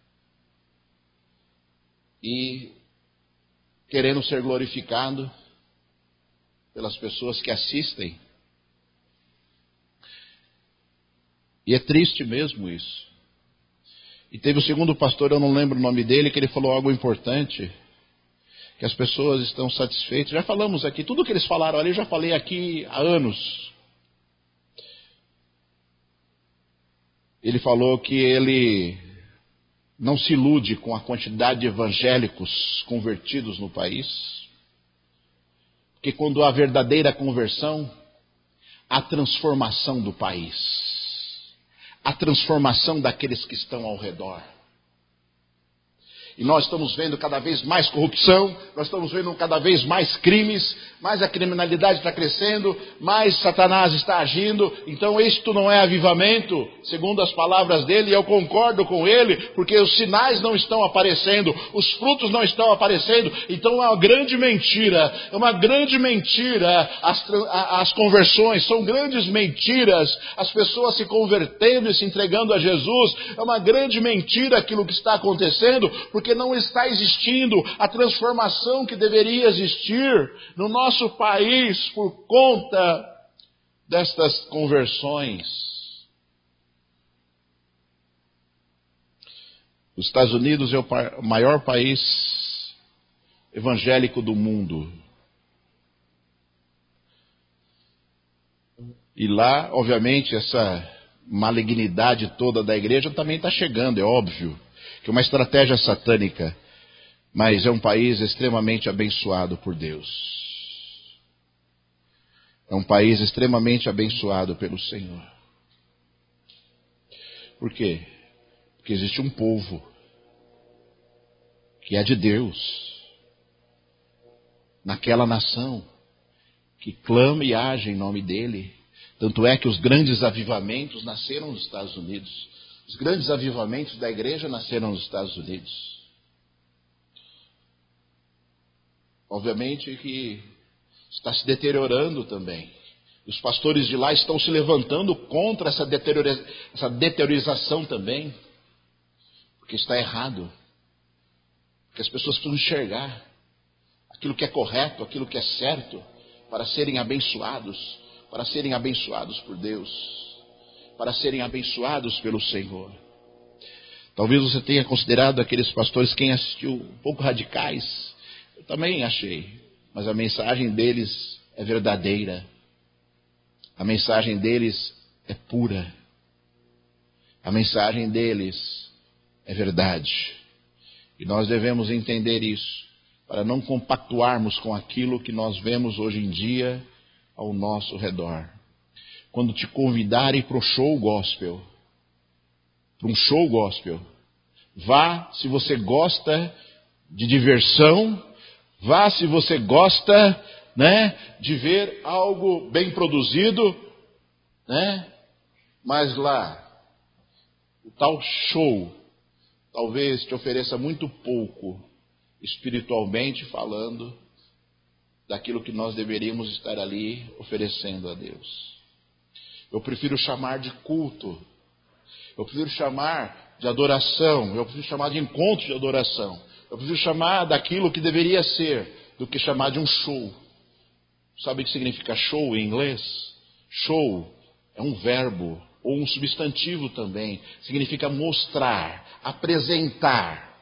E querendo ser glorificado pelas pessoas que assistem. E é triste mesmo isso. E teve o segundo pastor, eu não lembro o nome dele, que ele falou algo importante, que as pessoas estão satisfeitas. Já falamos aqui, tudo que eles falaram ali, eu já falei aqui há anos. Ele falou que ele não se ilude com a quantidade de evangélicos convertidos no país, porque quando há verdadeira conversão, há transformação do país. A transformação daqueles que estão ao redor. E nós estamos vendo cada vez mais corrupção, nós estamos vendo cada vez mais crimes, mais a criminalidade está crescendo, mais Satanás está agindo. Então isto não é avivamento, segundo as palavras dele, e eu concordo com ele, porque os sinais não estão aparecendo, os frutos não estão aparecendo. Então é uma grande mentira, as conversões, são grandes mentiras, as pessoas se convertendo e se entregando a Jesus. É uma grande mentira aquilo que está acontecendo, porque não está existindo a transformação que deveria existir no nosso país por conta destas conversões. Os Estados Unidos é o maior país evangélico do mundo. E lá, obviamente, essa malignidade toda da igreja também está chegando, é óbvio. Que é uma estratégia satânica, mas é um país extremamente abençoado por Deus. É um país extremamente abençoado pelo Senhor. Por quê? Porque existe um povo que é de Deus, naquela nação, que clama e age em nome dele. Tanto é que os grandes avivamentos nasceram nos Estados Unidos. Os grandes avivamentos da igreja nasceram nos Estados Unidos. Obviamente que está se deteriorando também. Os pastores de lá estão se levantando contra essa deteriorização também. Porque está errado. Porque as pessoas precisam enxergar aquilo que é correto, aquilo que é certo, para serem abençoados por Deus. Para serem abençoados pelo Senhor. Talvez você tenha considerado aqueles pastores, quem assistiu, um pouco radicais. Eu também achei. Mas a mensagem deles é verdadeira. A mensagem deles é pura. A mensagem deles é verdade. E nós devemos entender isso, para não compactuarmos com aquilo que nós vemos hoje em dia ao nosso redor. Quando te convidarem para o show gospel, para um show gospel, vá se você gosta de diversão, vá se você gosta, né, de ver algo bem produzido, né? Mas lá, o tal show talvez te ofereça muito pouco, espiritualmente falando, daquilo que nós deveríamos estar ali oferecendo a Deus. Eu prefiro chamar de culto, eu prefiro chamar de adoração, eu prefiro chamar de encontro de adoração, eu prefiro chamar daquilo que deveria ser, do que chamar de um show. Sabe o que significa show em inglês? Show é um verbo, ou um substantivo também. Significa mostrar, apresentar.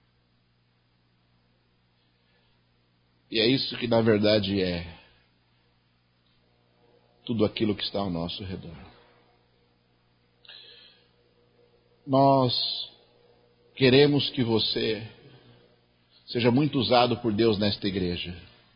E é isso que na verdade é tudo aquilo que está ao nosso redor. Nós queremos que você seja muito usado por Deus nesta igreja.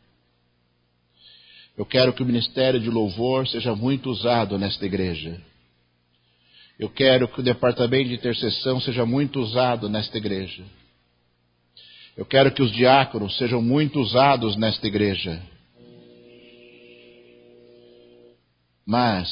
Eu quero que o ministério de louvor seja muito usado nesta igreja. Eu quero que o departamento de intercessão seja muito usado nesta igreja. Eu quero que os diáconos sejam muito usados nesta igreja. Mas,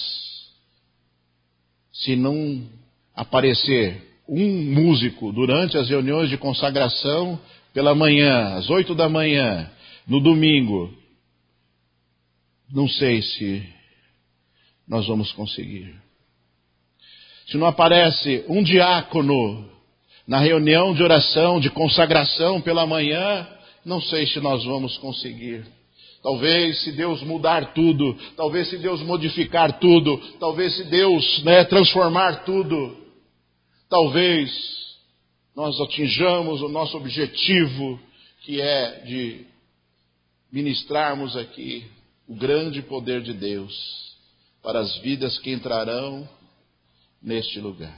se não aparecer um músico durante as reuniões de consagração pela manhã, às 8 da manhã, no domingo, não sei se nós vamos conseguir. Se não aparece um diácono na reunião de oração, de consagração pela manhã, não sei se nós vamos conseguir. Talvez se Deus mudar tudo, talvez se Deus modificar tudo, talvez se Deus, transformar tudo, talvez nós atinjamos o nosso objetivo, que é de ministrarmos aqui o grande poder de Deus para as vidas que entrarão neste lugar.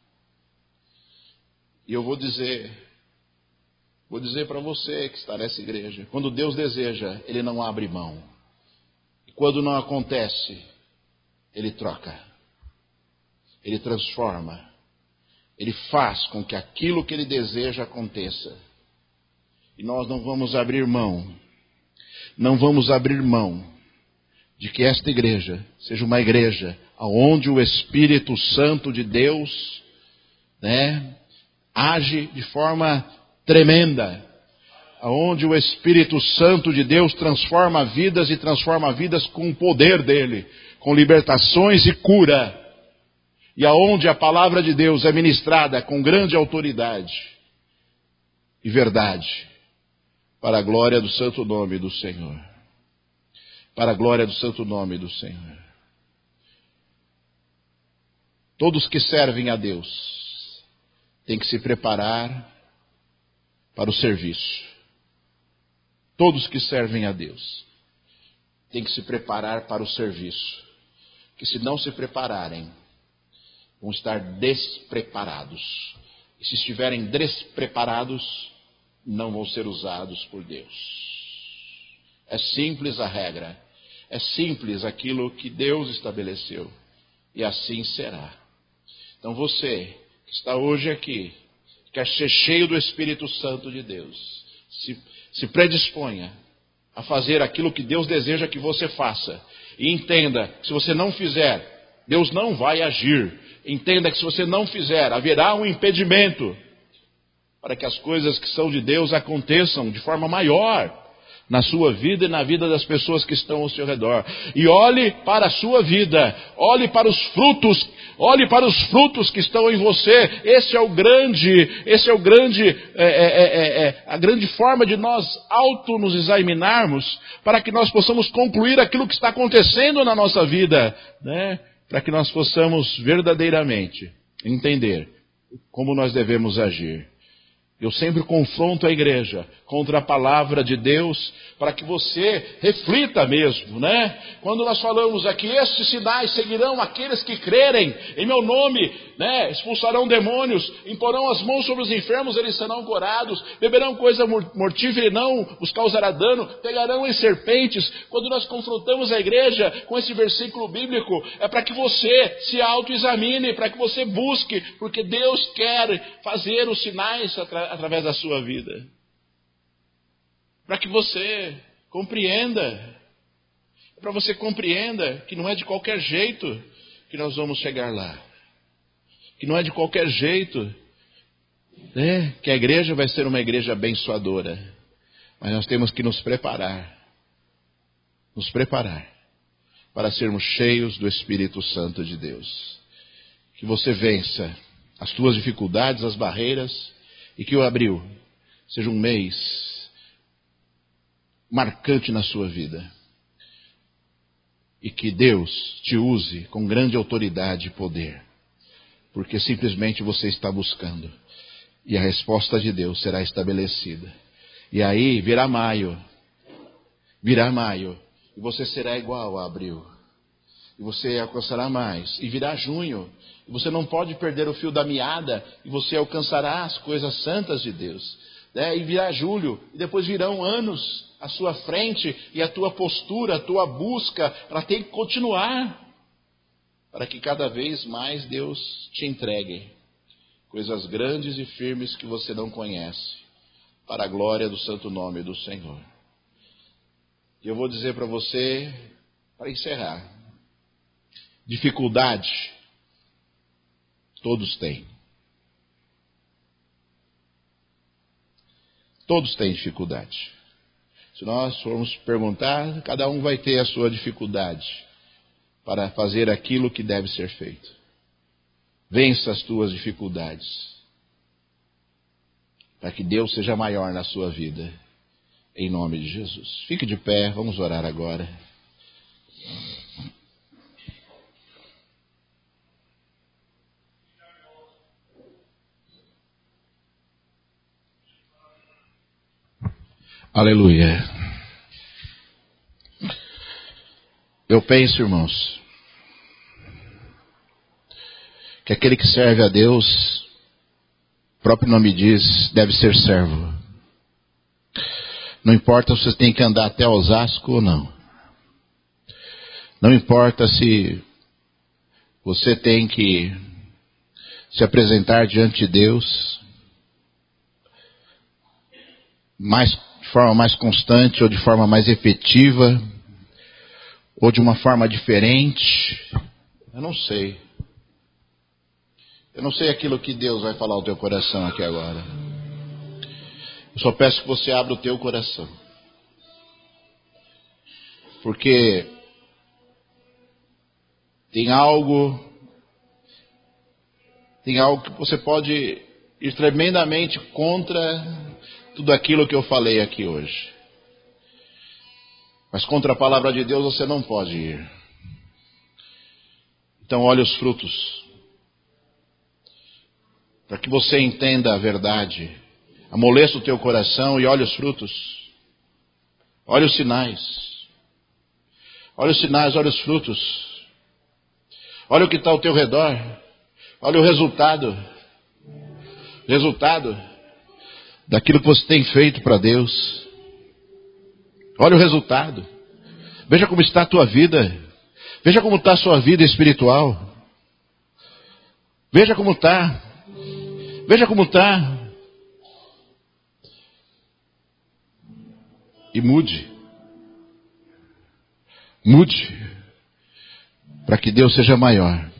E eu vou dizer para você que está nessa igreja, quando Deus deseja, Ele não abre mão. E quando não acontece, Ele troca. Ele transforma. Ele faz com que aquilo que Ele deseja aconteça. E nós não vamos abrir mão. Não vamos abrir mão de que esta igreja seja uma igreja onde o Espírito Santo de Deus, age de forma tremenda, onde o Espírito Santo de Deus transforma vidas e transforma vidas com o poder dele, com libertações e cura, e aonde a palavra de Deus é ministrada com grande autoridade e verdade, para a glória do santo nome do Senhor. Para a glória do santo nome do Senhor. Todos que servem a Deus têm que se preparar para o serviço. Todos que servem a Deus têm que se preparar para o serviço. Que se não se prepararem, vão estar despreparados. E se estiverem despreparados, não vão ser usados por Deus. É simples a regra. É simples aquilo que Deus estabeleceu. E assim será. Então você que está hoje aqui, quer ser cheio do Espírito Santo de Deus, se predisponha a fazer aquilo que Deus deseja que você faça. E entenda que se você não fizer, Deus não vai agir. Entenda que se você não fizer, haverá um impedimento para que as coisas que são de Deus aconteçam de forma maior na sua vida e na vida das pessoas que estão ao seu redor. E olhe para a sua vida, olhe para os frutos que estão em você. A grande forma de nós nos examinarmos, para que nós possamos concluir aquilo que está acontecendo na nossa vida, para que nós possamos verdadeiramente entender como nós devemos agir. Eu sempre confronto a igreja contra a palavra de Deus, para que você reflita mesmo, né? Quando nós falamos aqui, estes sinais seguirão aqueles que crerem em meu nome, né? Expulsarão demônios, imporão as mãos sobre os enfermos, eles serão curados, beberão coisa mortífera e não os causará dano, pegarão em serpentes. Quando nós confrontamos a igreja com esse versículo bíblico, é para que você se autoexamine, para que você busque, porque Deus quer fazer os sinais através da sua vida. Para que você compreenda, para você compreenda que não é de qualquer jeito que nós vamos chegar lá. Que não é de qualquer jeito, né, que a igreja vai ser uma igreja abençoadora. Mas nós temos que nos preparar para sermos cheios do Espírito Santo de Deus. Que você vença as tuas dificuldades, as barreiras, e que o abril seja um mês marcante na sua vida. E que Deus te use com grande autoridade e poder. Porque simplesmente você está buscando. E a resposta de Deus será estabelecida. E aí virá maio. E você será igual a abril. E você alcançará mais. E virá junho. E você não pode perder o fio da meada. E você alcançará as coisas santas de Deus. E virá julho. E depois virão anos à sua frente. E a tua postura, a tua busca, ela tem que continuar. Para que cada vez mais Deus te entregue coisas grandes e firmes que você não conhece. Para a glória do santo nome do Senhor. E eu vou dizer para você, para encerrar. Dificuldade, todos têm. Todos têm dificuldade. Se nós formos perguntar, cada um vai ter a sua dificuldade para fazer aquilo que deve ser feito. Vença as tuas dificuldades, para que Deus seja maior na sua vida, em nome de Jesus. Fique de pé, vamos orar agora. Aleluia. Eu penso, irmãos, que aquele que serve a Deus, o próprio nome diz, deve ser servo. Não importa se você tem que andar até Osasco ou não. Não importa se você tem que se apresentar diante de Deus de forma mais constante ou de forma mais efetiva ou de uma forma diferente. Eu não sei. Eu não sei aquilo que Deus vai falar ao teu coração aqui agora. Eu só peço que você abra o teu coração. Porque tem algo que você pode ir tremendamente contra tudo aquilo que eu falei aqui hoje. Mas contra a palavra de Deus você não pode ir. Então olhe os frutos. Para que você entenda a verdade. Amoleça o teu coração e olhe os frutos. Olhe os sinais. Olhe os sinais, olhe os frutos. Olha o que está ao teu redor. Olha o resultado. Resultado daquilo que você tem feito para Deus. Olha o resultado. Veja como está a tua vida. Veja como está a sua vida espiritual. Veja como está. Veja como está. E mude. Mude. Para que Deus seja maior.